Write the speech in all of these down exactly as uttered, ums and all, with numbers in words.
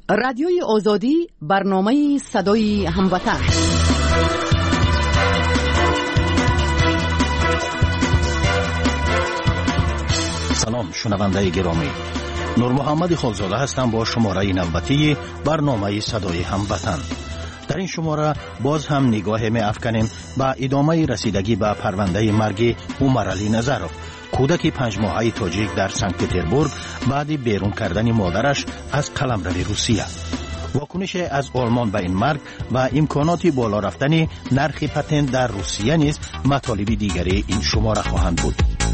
رادیوی آزادی برنامه صدای هموطن. سلام شنونده گرامی، نور محمد خالزاده هستم با شماره نوبتی برنامه صدای هموطن. در این شماره باز هم نگاه می افکنیم به ادامه رسیدگی به پرونده مرگ عمرعلی نظرов، کودک پنج ماهه تاجیک در سنت پتربورگ بعد بیرون کردن مادرش از قلمرو روسیه. واکنش از آلمان به این مرگ و امکانات بالا رفتن نرخ پتنت در روسیه نیز مطالب دیگری این شماره خواهند بود.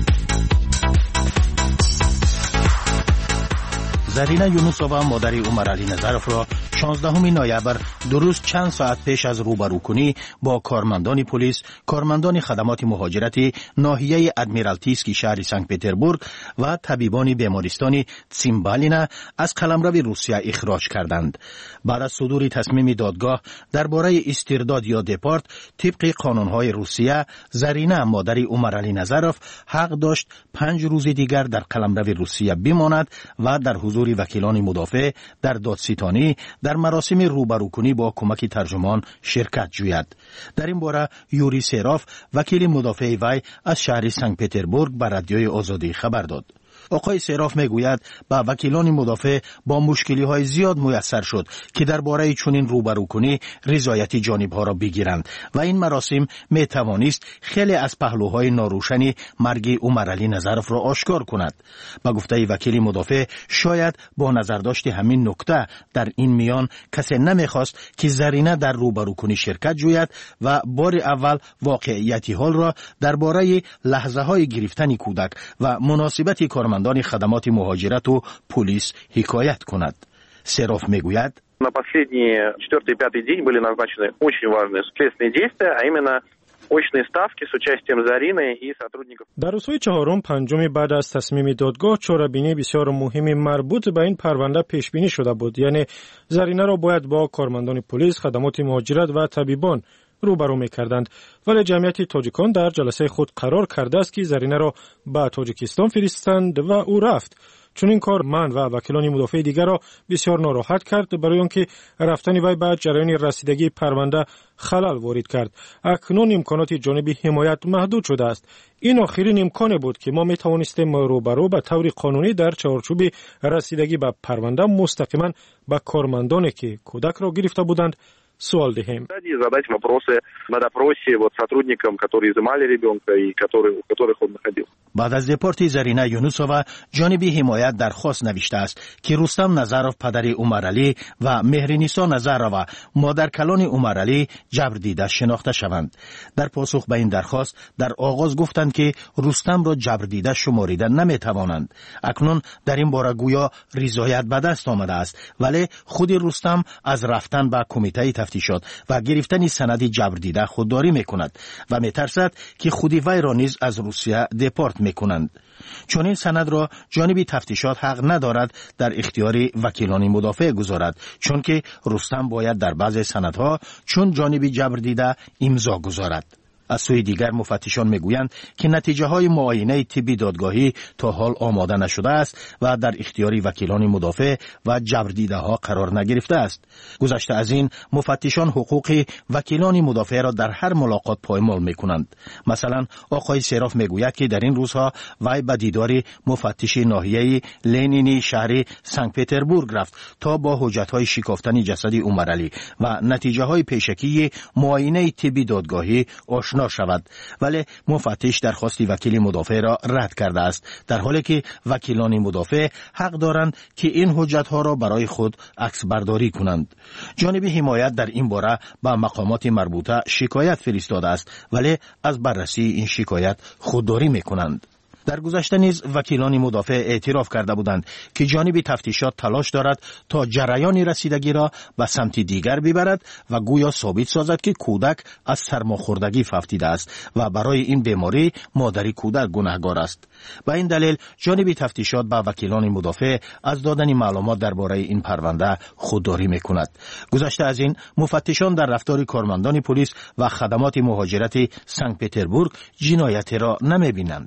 زرینه یونوسووا مادر عمرعلی نظرов را شانزدهم نوامبر درست چند ساعت پیش از روبروکنی با کارمندان پلیس، کارمندان خدمات مهاجرتی ناحیه ادمیرالتیسکی شهر سنت پتربورگ و طبیبان بیمارستان تسیمبالینا از قلمرو روسیه اخراج کردند. بعد از صدور تصمیم دادگاه درباره استرداد یا دپارت طبق قانونهای روسیه، زرینه مادر عمرعلی نظرov حق داشت پنج روز دیگر در قلمرو روسیه بماند و در حضور وکیلان مدافع در دادستانی در مراسم روبروکنی با کمک ترجمان شرکت جوید. در این باره یوری سراف وکیل مدافع وی از شهر سنت پتربورگ به رادیوی آزادی خبر داد. آقای سراف میگوید با وکیلان مدافع با مشکلی های زیاد میسر شد که درباره چنین روبروکنی رضایت جانب ها را بگیرند و این مراسم می توانست خیلی از پهلوهای ناروشن مرگ عمرعلی نظرov را آشکار کند. با گفته وکیل مدافع شاید با نظرداشت همین نکته در این میان کسی نمیخواست که زرینه در روبروکنی شرکت جوید و بار اول واقعیت حال را درباره لحظه های گرفتن کودک و مناسبت کارمندان خدمات مهاجرت و پلیس حکایت کند. سراف میگوید На последний четвертый и пятый день были назначены очень важные следственные действия, а именно очные ставки с участием Зарины и сотрудников. در روزهای چهارم پنجم بعد از تصمیم دادگاه چاره‌بینی بسیار مهمی مربوط به این پرونده پیش بینی شده بود. یعنی زرینه را باید با کارمندان پلیس، خدمات مهاجرت و طبیبان روبرو می‌کردند، ولی جمعیت تاجیکان در جلسه خود قرار کرده است که زرینه را به تاجیکستان فرستند و او رفت. چون این کار من و وکیلان مدافع دیگر را بسیار ناراحت کرد، برای آنکه رفتن وی به جریان رسیدگی پرونده خلل وارد کرد. اکنون امکانات جانب حمایت محدود شده است. این آخرین امکانی بود که ما می توانستیم روبرو به طور قانونی در چارچوب رسیدگی به پرونده مستقیما به کارمندانی که کودک را گرفته بودند سوال دهیم. Задать вопросы на допросе вот сотрудникам, которые изымали ребенка и которые, у которых он находился. بعد از دپارت زرینه یونوسووا جانب حمایت درخواست نوشته است که رستم نظرov پدر عمرعلی و مهرنیسا نظرova مادر کلان عمرعلی جبر دیده شناخته شوند. در پاسخ به این درخواست در آغاز گفتند که رستم را جبر دیده شماریدن نمی توانند. اکنون در این باره گویا رضایت به دست آمده است، ولی خود رستم از رفتن به کمیته تفتیشات و گرفتن سند جبر دیده خودداری میکند و میترسد که خودی وی را نیز از روسیه دپارت میکنند. چون این سند را جانب تفتیشات حق ندارد در اختیار وکیلان مدافع گذارد، چون که رستم باید در بعض سندها چون جانب جبر دیده امضا گذارد. از سوی دیگر مفتشان میگویند که نتیجه های معاینه طبی دادگاهی تا حال آماده نشده است و در اختیار وکیلان مدافع و جبر دیده ها قرار نگرفته است. گذشته از این مفتشان حقوق وکیلان مدافع را در هر ملاقات پایمال میکنند. مثلا آقای سراف میگوید که در این روزها وی به دیدار مفتش ناحیه لنینی شهر سنت پتربورگ رفت تا با حجت های شکافتن جسد عمرعلی و نتیجه های پیشکی معاینه طبی دادگاهی آشنا شود، ولی مفتش درخواست وکیل مدافع را رد کرده است، در حالی که وکیلان مدافع حق دارند که این حجت ها را برای خود عکس برداری کنند. جانب حمایت در این باره به مقامات مربوطه شکایت فرستاده است، ولی از بررسی این شکایت خودداری میکنند. در گذشته نیز وکیلان مدافع اعتراف کرده بودند که جانب تفتیشات تلاش دارد تا جریان رسیدگی را به سمت دیگر ببرد و گویا ثابت سازد که کودک از سرماخوردگی فوتیده است و برای این بیماری مادر کودک گناهکار است. به این دلیل جانب تفتیشات به وکیلان مدافع از دادن معلومات درباره این پرونده خودداری میکند. گذشته از این مفتشان در رفتار کارمندان پلیس و خدمات مهاجرت سنت پتربورگ جنایتی را نمیبینند.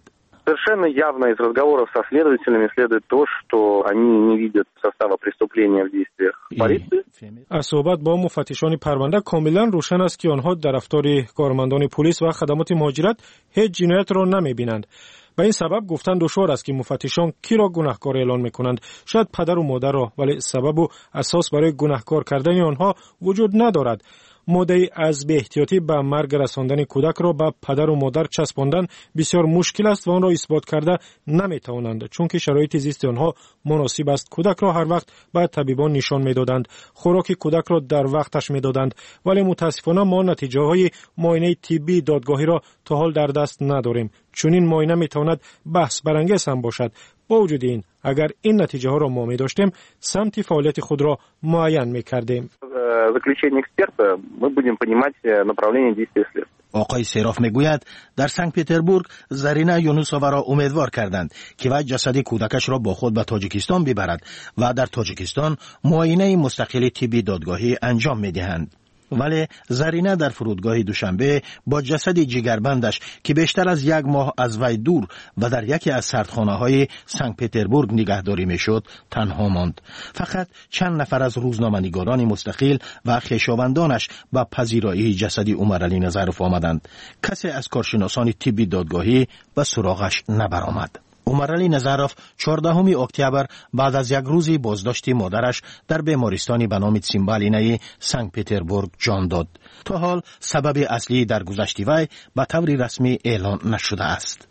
Совершенно явно из разговоров со следователями следует то, что они не видят состава преступления в действиях полиции. از صحبت با مفتشان پرونده کاملا روشن است که آنها در رفتار کارمندان پلیس و خدمات مهاجرت هیچ جنایت را نمی‌بینند. به این سبب گفتن دشوار است که مفتشان کی را گناهکار اعلام می‌کنند. شاید پدر و مادر را، ولی سبب و اساس برای گناهکار کردن آنها وجود ندارد. مدعی از بی احتیاطی به مرگ رساندن کودک را به پدر و مادر چسباندن بسیار مشکل است و آن را اثبات کرده نمی‌توانند، چون که شرایط زیست آنها مناسب است. کودک را هر وقت به طبیبان نشان می‌دادند، خوراک کودک را در وقتش می‌دادند، ولی متاسفانه ما نتیجه‌های معاینه طبی دادگاهی را تا حال در دست نداریم. چون این معاینه می‌تواند بحث برانگیز هم باشد. با وجود این، اگر این نتیجه ها را ما می داشتیم، سمت فعالیت خود را معین می کردیم. Заключение эксперта мы будем понимать направление действия следствия. آقای سیراف میگوید در سنت پتربورگ زرینه یونوسووا را امیدوار کردند که وی جسد کودکش را با خود به تاجیکستان ببرد و در تاجیکستان معاینه مستقل طبی دادگاهی انجام میدهند. ولی زرینه در فرودگاه دوشنبه با جسد جگربندش که بیشتر از یک ماه از وی دور و در یکی از سردخانه‌های سنت پتربورگ نگهداری میشد تنها ماند. فقط چند نفر از روزنامه‌نگاران مستقل و خویشاوندانش به پذیرایی جسد عمرعلی نظرف آمدند. کسی از کارشناسان طبی دادگاهی به سراغش نبرآمد. عمرعلی نظرف چهاردهم اکتبر بعد از یک روزی بازداشت مادرش در بیمارستانی به نام تسیمبالینه سنت پتربورگ جان داد. تا حال سبب اصلی در گذشت وی به طور رسمی اعلان نشده است.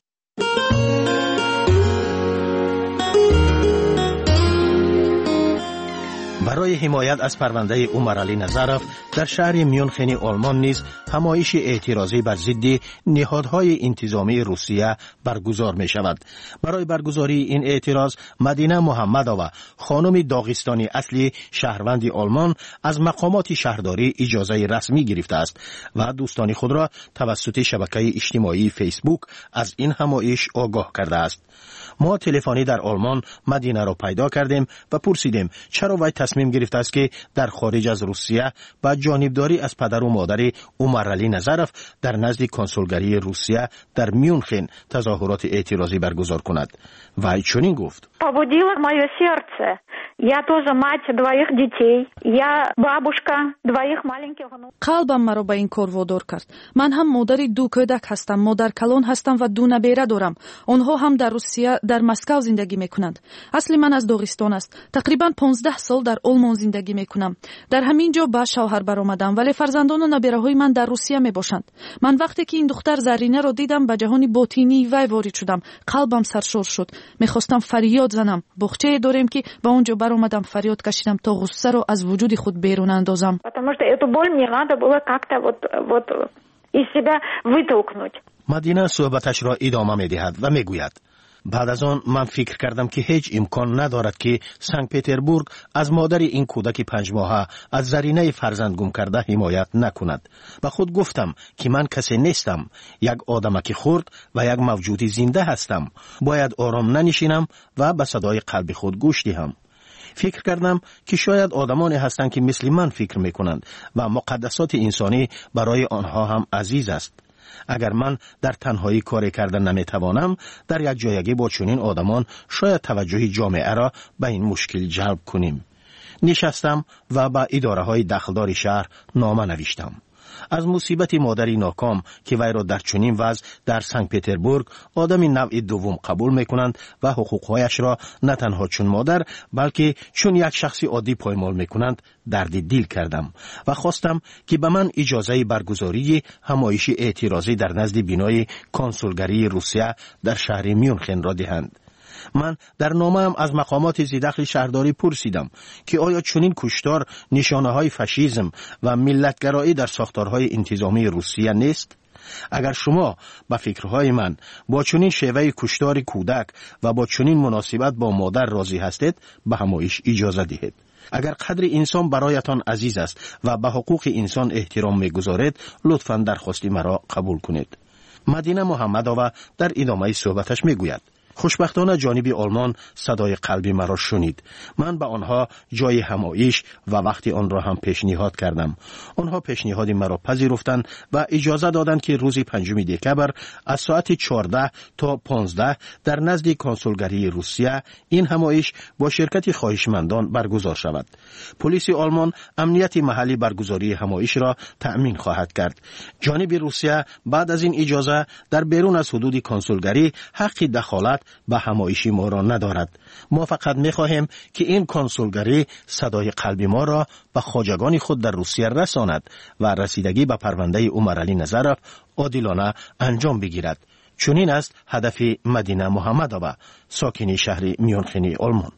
برای حمایت از پرونده عمرعلی نظرف در شهر میونخن آلمان نیز همایش اعتراضی بر ضد نهادهای انتظامی روسیه برگزار می شود. برای برگزاری این اعتراض مدینه محمدова خانم داغستانی اصلی شهروند آلمان از مقامات شهرداری اجازه رسمی گرفته است و دوستان خود را توسط شبکه اجتماعی فیسبوک از این همایش آگاه کرده است. ما تلفنی در آلمان مدینه را پیدا کردیم و پرسیدیم چرا وی تصمیم گرفته است که در خارج از روسیه با جانبداری از پدر و مادر عمرعلی نظرف در نزد کنسولگری روسیه در میونخن تظاهرات اعتراضی برگزار کند. وی چنین گفت: побудило моё сердце. Я тоже мать двоих детей. Я бабушка двоих маленьких внуков. قلبم مرا به این کار وادار کرد. من هم مادر دو کودک هستم، مادر کلان هستم و دو نبیره دارم. آنها هم در روسیه در مسکو زندگی میکنند. اصل من از داغستان است. تقریبا پانزده سال در آلمان زندگی میکنم. در همین جا با شوهر برآمدم، ولی فرزندان و نبیره های من در روسیه میباشند. من وقتی که این دختر زرینه را دیدم به جهان باطنی وی وارد شدم. قلبم سرشار شد. میخواستم فریاد زنم. بخچه داریم که با اونجا برآمدم، فریاد کشیدم تا غصه رو از وجود خود بیرون اندازم. Потому что эту боль мне надо было как-то вот вот из себя вытолкнуть. مدینه صحبتش را ادامه می‌دهد و میگوید: بعد از آن من فکر کردم که هیچ امکان ندارد که سنت پتربورگ از مادر این کودک پنج ماهه از زرینه فرزند گم کرده حمایت نکند. به خود گفتم که من کسی نیستم، یک آدمک خرد و یک موجود زنده هستم. باید آرام ننشینم و به صدای قلب خود گوش دهم. فکر کردم که شاید آدمانی هستند که مثل من فکر میکنند و مقدسات انسانی برای آنها هم عزیز است. اگر من در تنهایی کاری کردن نمیتوانم، در یک جایگی با چنین آدمان شاید توجه جامعه را به این مشکل جلب کنیم. نشستم و با اداره های دخلدار شهر نامه نوشتم. از مصیبت مادری ناکام که وی را در چنین وضع در سنت پتربورگ آدمی نوع دوم قبول میکنند و حقوقهایش را نه تنها چون مادر بلکه چون یک شخصی عادی پایمال میکنند درد دل کردم و خواستم که به من اجازه برگزاری همایش اعتراضی در نزد بینای کنسولگری روسیه در شهر میونخن را دهند. من در نامه‌ام از مقامات زیدخل شهرداری پرسیدم که آیا چنین کشتار نشانه های فاشیسم و ملتگرایی در ساختارهای انتظامی روسیه نیست؟ اگر شما با فکرهای من با چنین شیوه کشتار کودک و با چنین مناسبت با مادر راضی هستید، به همایش اجازه دهید. اگر قدر انسان برایتان عزیز است و به حقوق انسان احترام می‌گذارید، لطفاً درخواست مرا قبول کنید. مدینه محمدова در ادامه صحبتش میگوید: خوشبختانه جانب آلمان صدای قلبی مرا شنید. من به آنها جای همایش و وقتی آن را هم پیشنهاد کردم. آنها پیشنهاد مرا پذیرفتند و اجازه دادند که روز پنجم دکبر از ساعت چهارده تا پانزده در نزد کنسولگری روسیه این همایش با شرکت خواهشمندان برگزار شود. پلیس آلمان امنیت محلی برگزاری همایش را تأمین خواهد کرد. جانب روسیه بعد از این اجازه در بیرون از حدود کنسولگری حق دخالت به همایش ما را ندارد. ما فقط می‌خواهیم که این کنسولگری صدای قلبی ما را به خواجگان خود در روسیه رساند و رسیدگی به پرونده عمرعلی نظرف عادلانه انجام بگیرد. چنین است هدف مدینه محمدآبا، ساکن شهر میونخین آلمان.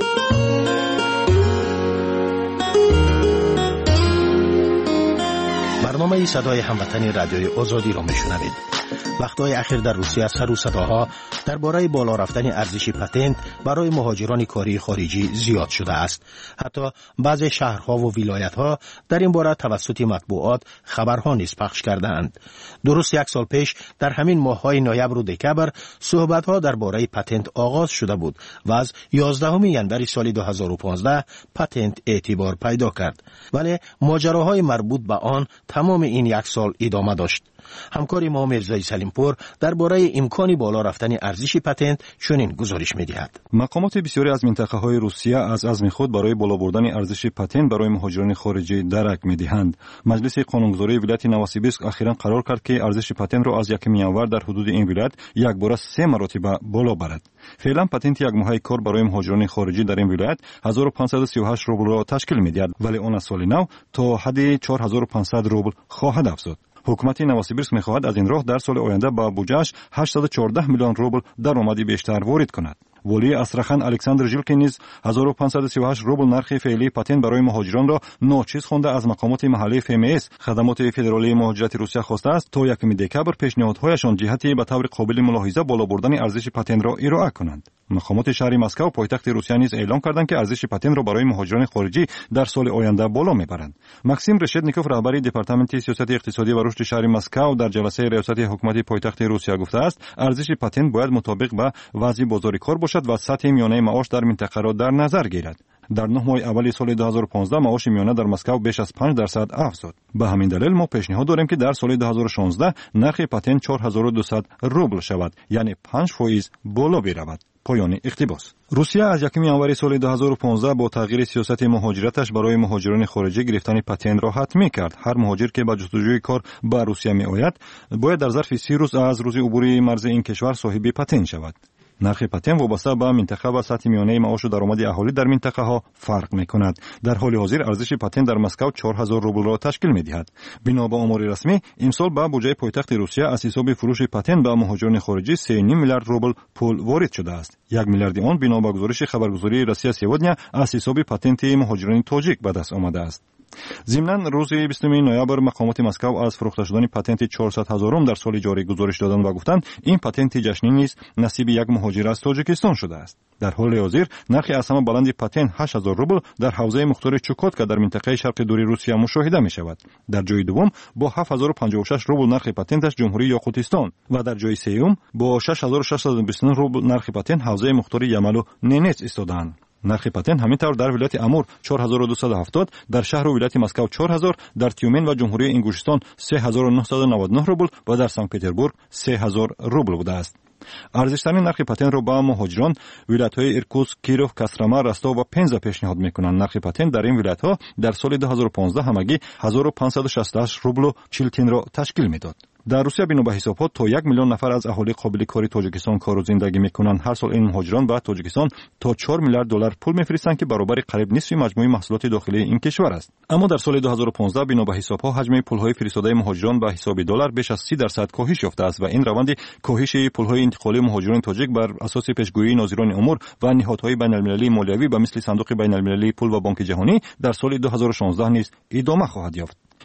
برنامه صدای هموطن رادیوی آزادی را میشنوید. وقتهای اخیر در روسیه سر و صداها درباره بالا رفتن ارزش پتنت برای مهاجران کاری خارجی زیاد شده است. حتی بعضی شهرها و ولایت‌ها در این باره توسط مطبوعات خبرها نیز پخش کرده‌اند. درست یک سال پیش در همین ماه‌های نوامبر و دکبر صحبت‌ها درباره پتنت آغاز شده بود و از یازدهم ژانویه سال دو هزار و پانزده پتنت اعتبار پیدا کرد. ولی ماجراهای مربوط به آن تمام این یک سال ادامه داشت. همکار ما میرزای سلیمپور درباره امکانی بالا رفتن ارزش پتنت چنین گزارش می‌دهد. مقامات بسیاری از منطقه‌های روسیه از عزم خود برای بالا بردن ارزش پتنت برای مهاجران خارجی درک می‌دهند. مجلس قانونگذاری ولایت نووسیبیرسک اخیراً قرار کرد که ارزش پتنت را از یکم ژانویه در حدود این ولایت یک بار سه مرتبه بالا برد. فعلا پتنت یک ماهه کار برای مهاجران خارجی در این ولایت هزار و پانصد و سی و هشت روبل را تشکیل می‌دهد، ولی آن از سال نو تا حد چهار هزار و پانصد روبل خواهد افزود. حکومت نووسیبیرسک می‌خواهد از این راه در سال آینده با بودجه‌اش هشتصد و چهارده میلیون روبل درآمد بیشتر وارد کند. ولی استراخان الکساندر ژیلکی نیز هزار و پانصد و سی و هشت روبل نرخ فعلی پتنت برای مهاجران را ناچیز خوانده از مقامات محلی اف ام اس خدمات فدرالی مهاجرت روسیه خواسته است تا یکم دکبر پیشنهادهایشان جهتی به طور قابل ملاحظه بالا بردن ارزش پتنت را ارائه کنند. مقامات شهر مسکو پایتخت روسیه نیز اعلام کردند که ارزش پتنت را برای مهاجران خارجی در سال آینده بالا میبرند. ماکسیم رشدنیکوف رهبر دپارتمنت سیاست اقتصادی و رشد شهر مسکو در جلسه ریاست حکومت پایتخت روسیه گفته است ارزش پتنت باید مطابق با وضع بازار کار باشد و سطح میانه معاش در منطقه را در نظر گیرد. در نه ماه اول سال دو هزار و پانزده معاش میانه در مسکو بیش از پنج درصد افزود. به همین دلیل ما پیشنهاد داریم که در سال دو هزار و شانزده نرخ پتنت چهار هزار و دویست روبل شود، یعنی پنج درصد بالا برود. پایان اقتباس. روسیه از یکم ژانویه سال دو هزار و پانزده با تغییر سیاست مهاجرتش برای مهاجران خارجی گرفتن پتنت را حتمی کرد. هر مهاجر که با جستجوی کار به روسیه می آید باید در ظرف سی روز از روز عبور مرز این کشور صاحب پتنت شود. نرخ پتنت وابسته به منطقه و سطح میانه معاش و درآمد اهالی در منطقه ها فرق می کند. در حال حاضر ارزش پتنت در مسکو چهار هزار روبل را تشکیل می دهد. بنا به آمار رسمی امسال به بودجه پایتخت روسیه از حساب فروش پتنت به مهاجران خارجی سه و نیم میلیارد روبل پول وارد شده است. یک میلیارد آن بنا به گزارش خبرگزاری روسیه سیودنیا از حساب پتنت مهاجران تاجیک به دست آمده است. ضمناً روز بیستم نوامبر مقامات مسکو از فروخته شدن پتنت چهارصد هزارم در سال جاری گزارش دادند و گفتند این پتنت جشنی نیست نصیب یک مهاجر از تاجیکستان شده است. در حال حاضر نرخ از همه بلند پتنت هشت هزار روبل در حوزه مختار چوکاتکا در منطقه شرق دوری روسیه مشاهده می شود. در جای دوم با هفت هزار و پنجاه و شش روبل نرخ پتنتش جمهوری یاقوتستان و در جای سوم با شش هزار و ششصد و بیست و نه روبل نرخ پتنت حوزه مختار یمل و نینتس ایستادند. نرخ پتنت همینطور در ولایت امور چهار هزار و دویست و هفتاد، در شهر و ولایت مسکو چهار هزار، در تیومن و جمهوری انگوشتان سه هزار و نهصد و نود و نه روبل و در سن پتربورگ سه هزار روبل بوده است. ارزش‌ترین نرخ پتنت را با مهاجران ولایت‌های ایرکوتسک، کیروف، کاسترما، رستاو و پنزا پیشنهاد می‌کنند. نرخ پتنت در این ولایت‌ها در سال دو هزار و پانزده همگی هزار و پانصد و شصت و هشت روبل و چهل تن را تشکیل می‌داد. در روسیه بنا به حسابات تا یک میلیون نفر از اهالی قابل کاری تاجیکستان کار و زندگی می‌کنند. هر سال این مهاجران به تاجیکستان تا چهار میلیارد دلار پول می‌فرستند که برابر قریب نصف مجموع محصولات داخلی این کشور است. اما در سال دو هزار و پانزده بنا به حساب‌ها حجم پول‌های فرستاده مهاجران به حساب دلار بیش از سی درصد کاهش یافته است و این روند کاهش پول‌های انتقالی مهاجران تاجیک بر اساس پیشگویی ناظران امور و نهادهای بین‌المللی مالیوی به مثل صندوق بین‌المللی پول و بانک جهانی در سال دو هزار و شانزده نیز ادامه خواهد یافت.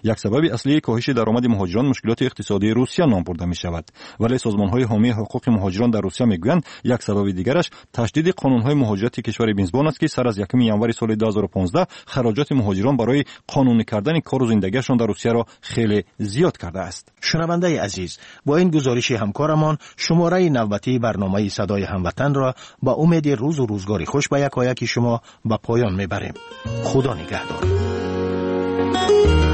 یک سبب اصلی کاهش درآمد مهاجران مشکلات اقتصادی روسیه نام برده می شود، ولی سازمان‌های حامی حقوق مهاجران در روسیه میگویند یک سبب دیگرش تشدید قانون‌های مهاجرت کشور میزبان است که سر از یکم ینوری سال دو هزار و پانزده خراجات مهاجران برای قانونی کردن کار و زندگیشان در روسیه را خیلی زیاد کرده است. شنونده عزیز، با این گزارش همکارمان شماره نوبتی برنامه صدای هموطن را با امید روز و روزگاری خوش به یکایک شما به پایان میبریم. خدا نگهدار.